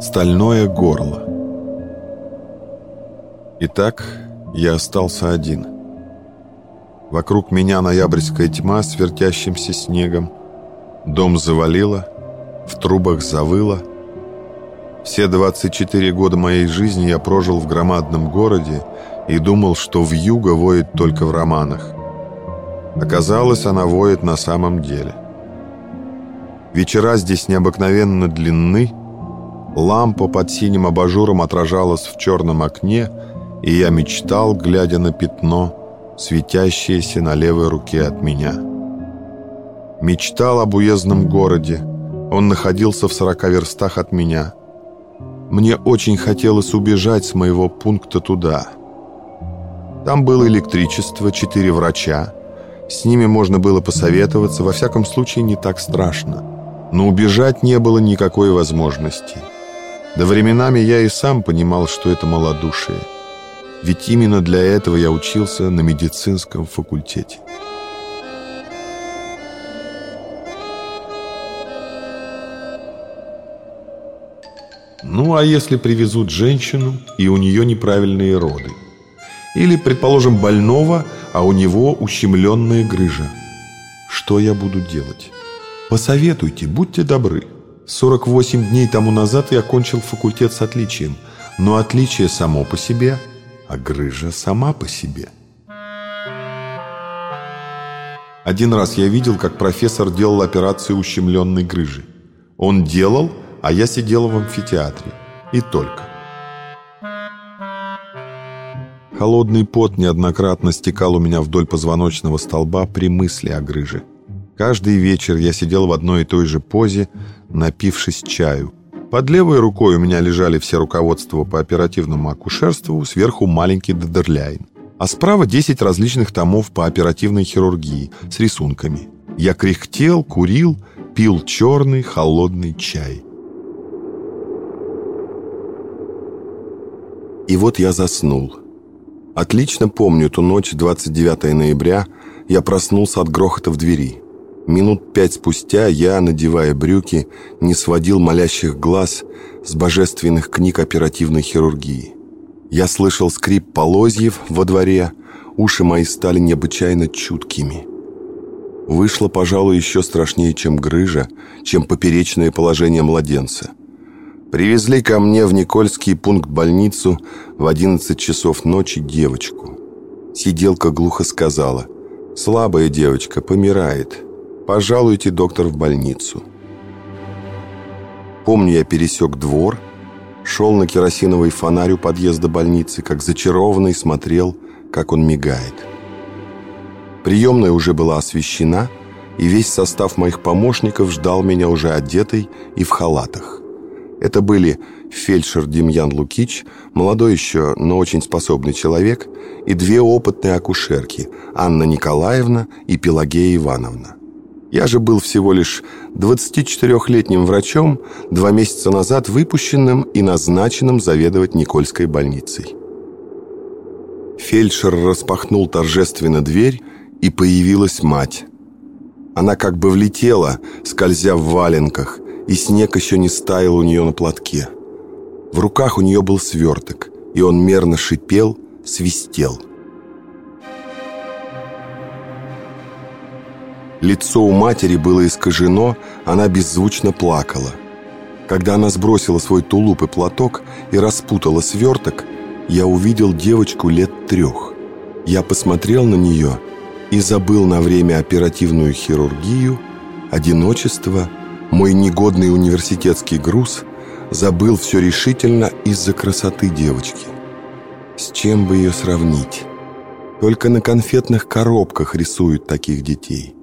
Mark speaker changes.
Speaker 1: Стальное горло. Итак, я остался один. Вокруг меня ноябрьская тьма с вертящимся снегом. Дом завалило, в трубах завыло. Все 24 года моей жизни я прожил в громадном городе и думал, что вьюга воет только в романах. Оказалось, она воет на самом деле. Вечера здесь необыкновенно длинны. Лампа под синим абажуром отражалась в черном окне, и я мечтал, глядя на пятно, светящееся на левой руке от меня. Мечтал об уездном городе. Он находился в 40 верстах от меня. Мне очень хотелось убежать с моего пункта туда. Там было электричество, 4 врача. С ними можно было посоветоваться, во всяком случае не так страшно. Но убежать не было никакой возможности. Да временами я и сам понимал, что это малодушие. Ведь именно для этого я учился на медицинском факультете. Ну, а если привезут женщину, и у нее неправильные роды? Или, предположим, больного, а у него ущемленная грыжа? Что я буду делать? Посоветуйте, будьте добры. 48 дней тому назад я окончил факультет с отличием. Но отличие само по себе, а грыжа сама по себе. Один раз я видел, как профессор делал операцию ущемленной грыжи. Он делал, а я сидел в амфитеатре. И только. Холодный пот неоднократно стекал у меня вдоль позвоночного столба при мысли о грыже. Каждый вечер я сидел в одной и той же позе, напившись чаю. Под левой рукой у меня лежали все руководства по оперативному акушерству, сверху маленький Дедерляйн. А справа 10 различных томов по оперативной хирургии с рисунками. Я кряхтел, курил, пил черный холодный чай. И вот я заснул. Отлично помню ту ночь, 29 ноября, я проснулся от грохота в двери. Минут 5 спустя я, надевая брюки, не сводил молящих глаз с божественных книг оперативной хирургии. Я слышал скрип полозьев во дворе, уши мои стали необычайно чуткими. Вышло, пожалуй, еще страшнее, чем грыжа, чем поперечное положение младенца. Привезли ко мне в Никольский пункт-больницу в 11 часов ночи девочку. Сиделка глухо сказала: «Слабая девочка, помирает. Пожалуйте, доктор, в больницу». Помню, я пересек двор, шел на керосиновый фонарь у подъезда больницы, как зачарованный смотрел, как он мигает. Приемная уже была освещена, и весь состав моих помощников ждал меня уже одетой и в халатах. Это были фельдшер Демьян Лукич, молодой еще, но очень способный человек, и 2 опытные акушерки, Анна Николаевна и Пелагея Ивановна. Я же был всего лишь 24-летним врачом, 2 месяца назад выпущенным и назначенным заведовать Никольской больницей. Фельдшер распахнул торжественно дверь, и появилась мать. Она как бы влетела, скользя в валенках, и снег еще не стаял у нее на платке. В руках у нее был сверток, и он мерно шипел, свистел. Лицо у матери было искажено, она беззвучно плакала. Когда она сбросила свой тулуп и платок и распутала сверток, я увидел девочку лет 3. Я посмотрел на нее и забыл на время оперативную хирургию, одиночество, мой негодный университетский груз, забыл все решительно из-за красоты девочки. С чем бы ее сравнить? Только на конфетных коробках рисуют таких детей.